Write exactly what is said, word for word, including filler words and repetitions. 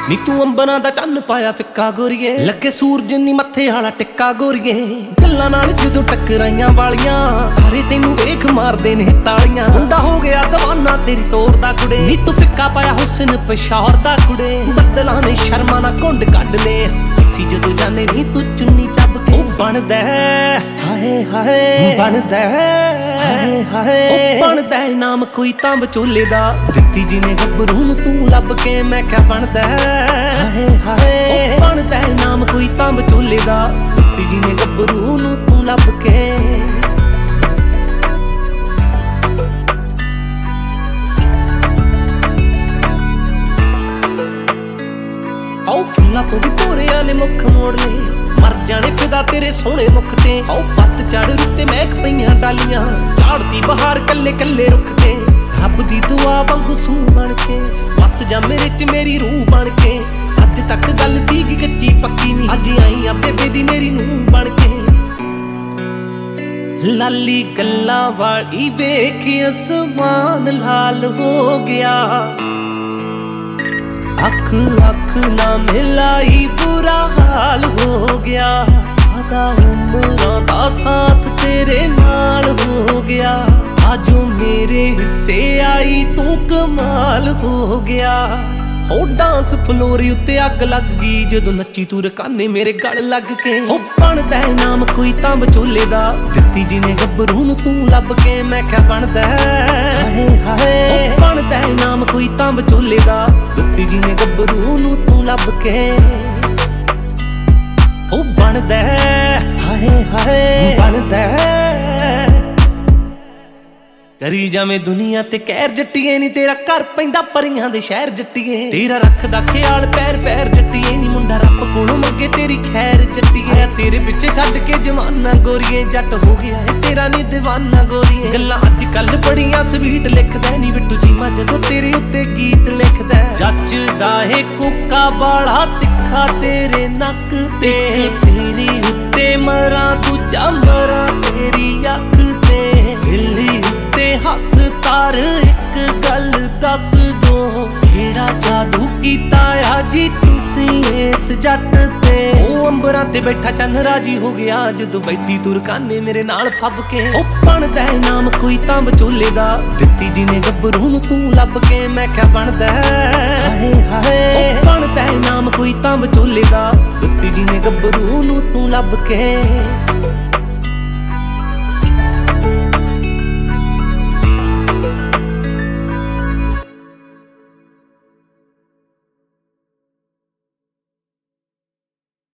ਨੀ ਤੂੰ ਅੰਬਰਾਂ ਦਾ ਚੰਨ ਪਾਇਆ ਫਿੱਕਾ ਗੋਰੀਏ, ਲੱਗੇ ਸੂਰਜ ਨੀ ਮੱਥੇ ਵਾਲਾ ਟਿੱਕਾ ਗੋਰੀਏ। ਗੱਲਾਂ ਨਾਲ ਜਦੋਂ ਟੱਕਰਾਈਆਂ ਵਾਲੀਆਂ ਤਾਰੇ ਤੈਨੂੰ ਵੇਖ ਮਾਰਦੇ ਨੇ ਤਾਲੀਆਂ। ਮੁੰਡਾ ਹੋ ਗਿਆ ਦੀਵਾਨਾ ਤੇਰੀ ਤੋਰ ਦਾ ਕੁੜੇ, ਨੀ ਤੂੰ ਫਿੱਕਾ ਪਾਇਆ ਹੁਸਨ ਪਿਸ਼ੌਰ ਦਾ ਕੁੜੇ। ਬੱਦਲਾਂ ਨੇ ਸ਼ਰਮਾਂ ਨਾਲ ਘੁੰਡ ਕੱਢ ਲੈ, ਅਸੀਂ ਜਦੋਂ ਜਾਣੇ ਨੀ ਤੂੰ ਚੁੰਨੀ ਚੱਬ ਕੇ। ਉਹ ਬਣਦਾ ਹਾਏ ਹਾਏ ਬਣਦਾ ਹਾਏ ਹਾਏ, ਉਹ ਬਣਦਾ ਨਾਮ ਕੋਈ ਤਾਂ ਵਿਚੋਲੇ ਦਾ, ਦਿੱਤੀ ਜੀ ਨੇ ਗੱਭਰੂ ਨੂੰ ਤੂੰ ਲੱਭ ਕੇ। ਮੈਂ ਕਿਹਾ ਬਣਦਾ ਹਾਏ ਹਾਏ, ਉਹ ਬਣਦਾ ਨਾਮ ਕੋਈ ਤਾਂ ਵਿਚੋਲੇ ਦਾ, ਦਿੱਤੀ ਜੀ ਨੇ ਗੱਭਰੂ ਨੂੰ ਤੂੰ ਲੱਭ ਕੇ। ਆਓ ਫੁੱਲਾਂ ਤੋਂ ਵੀ ਭੋਰਿਆਂ ਨੇ ਮੁੱਖ ਮੋੜ ਲਏ, ਮਰ ਜਾਣੇ ਫਿਦਾ ਤੇਰੇ ਸੋਹਣੇ ਮੁੱਖ ਤੇ। ਆਓ ਪੱਤ ਝੜ ਰੁੱਤੇ ਮਹਿਕ ਪਈਆਂ ਡਾਲੀਆਂ, ਝਾੜਦੀ ਬਹਾਰ ਕੱਲੇ ਕੱਲੇ ਰੁੱਖ ਤੇ। ਰੱਬ ਦੀ ਦੁਆ ਵਾਂਗੂ ਸੂ ਬਣ ਕੇ ਵਸ ਜਾ ਮੇਰੇ ਚ ਮੇਰੀ ਰੂਹ ਬਣ ਕੇ। ਅੱਜ ਤੱਕ ਗੱਲ ਸੀਗੀ ਕੱਚੀ ਪੱਕੀ ਨੀ, ਅੱਜ ਆਈ ਆ ਬੇਬੇ ਦੀ ਮੇਰੀ ਨੂੰਹ ਬਣ ਕੇ। ਲਾਲੀ ਗੱਲਾਂ ਵਾਲੀ ਵੇਖ ਅਸਮਾਨ ਲਾਲ ਹੋ ਗਿਆ, ਅੱਖ ਅੱਖ ਨਾ ਮਿਲਾਈ ਬੁਰਾ ਹਾਲ ਹੋ ਗਿਆ। ਆਦਾ ਉਮਰਾਂ ਦਾ ਸਾਥ ਤੇਰੇ ਨਾਲ ਹੋ ਗਿਆ, ਆਜੋ ਮੇਰੇ ਹਿੱਸੇ ਆਈ ਤੂੰ ਕਮਾਲ ਹੋ ਗਿਆ। ਹੋ ਡਾਂਸ ਫਲੋਰ ਉੱਤੇ ਅੱਗ ਲੱਗ ਗਈ ਜਦੋਂ ਨੱਚੀ ਤੂੰ ਰਕਾਨੇ ਮੇਰੇ ਗਲ ਲੱਗ ਕੇ। ਉਹ ਬਣਦਾ ਨਾਮ ਕੋਈ ਤਾਂ ਵਿਚੋਲੇ ਦਾ, ਦਿੱਤੀ ਜੀ ਨੇ ਗੱਭਰੂ ਨੂੰ ਤੂੰ ਲੱਭ ਕੇ। ਮੈਂ ਕਿਹਾ ਬਣਦਾ ਹਾਏ ਹਾਏ, ਉਹ ਬਣਦਾ ਨਾਮ ਕੋਈ ਤਾਂ ਵਿਚੋਲੇ ਦਾ, ਦਿੱਤੀ ਜੀ ਨੇ ਗੱਭਰੂ ਨੂੰ ਤੂੰ ਲੱਭ ਕੇ। ਉਹ ਬਣਦਾ ਹਾਏ ਹਾਏ ਬਣਦਾ, ਕਰੀ ਜਾਵੇਂ ਦੁਨੀਆ ਤੇ ਕਹਿਰ ਜੱਟੀਏ ਨੀ, ਤੇਰਾ ਘਰ ਪੈਂਦਾ ਪਰੀਆਂ ਦੇ ਸ਼ਹਿਰ ਜੱਟੀਏ। ਤੇਰਾ ਰੱਖਦਾ ਖਿਆਲ ਪੈਰ ਪੈਰ ਜੱਟੀਏ ਨੀ, ਮੁੰਡਾ ਰੱਬ ਕੋਲੋਂ ਮੰਗੇ ਤੇਰੀ ਖੈਰ ਜੱਟੀਏ। ਤੇਰੇ ਪਿੱਛੇ ਛੱਡ ਕੇ ਜਮਾਨਾ ਗੋਰੀਏ, ਜੱਟ ਹੋ ਗਿਆ ਏ ਤੇਰਾ ਨੀ ਦੀਵਾਨਾ ਗੋਰੀਏ। ਗੱਲਾਂ ਅੱਜ ਕੱਲ ਬੜੀਆਂ ਸਵੀਟ ਲਿਖਦਾ ਨੀ ਬਿੱਟੂ ਚੀਮਾ ਜਦੋਂ ਤੇਰੇ ਉੱਤੇ ਗੀਤ ਲਿਖਦਾ। ਜੱਚਦਾ ਏ ਕੋਕਾ ਬਾਲਾ ਤਿੱਖਾ ਤੇਰੇ ਨੱਕ ਤੇ, ਤੇਰੀ ਉੱਤੇ ਮਰਾਂ ਦੂਜਾ ਮਰਾਂ ਤੇਰੀ ਅੱਖ ਤੇ। ਦਿੱਲੀ ਤੇ ਹੱਥ ਤਾਰ ਇੱਕ ਗੱਲ ਦੱਸ ਦੋ, ਕਿਹੜਾ ਜਾਦੂ ਕੀਤਾ ਆ ਜੀ ਤੁਸੀਂ ਇਸ ਜੱਟ ਤੇ। ਉਹ ਅੰਬਰਾਂ ਤੇ ਬੈਠਾ ਚੰਨ ਰਾਜੀ ਹੋ ਗਿਆ ਜਦੋਂ ਬੈਠੀ ਤੂੰ ਰਕਾਨੇ ਮੇਰੇ ਨਾਲ ਫੱਬ ਕੇ। ਉਹ ਬਣਦਾ ਨਾਮ ਕੋਈ ਤਾਂ ਵਿਚੋਲੇ ਦਾ, ਦਿੱਤੀ ਜੀ ਨੇ ਗੱਭਰੂ ਨੂੰ ਤੂੰ ਲੱਭ ਕੇ। ਮੈਂ ਕਿਹਾ ਬਣਦਾ ਹਾਏ ਹਾਏ, ਉਹ ਬਣਦਾ ਨਾਮ ਕੋਈ ਤਾਂ ਵਿਚੋਲੇ ਦਾ, ਦਿੱਤੀ ਜੀ ਨੇ ਗੱਭਰੂ ਨੂੰ ਤੂੰ ਲੱਭ ਕੇ।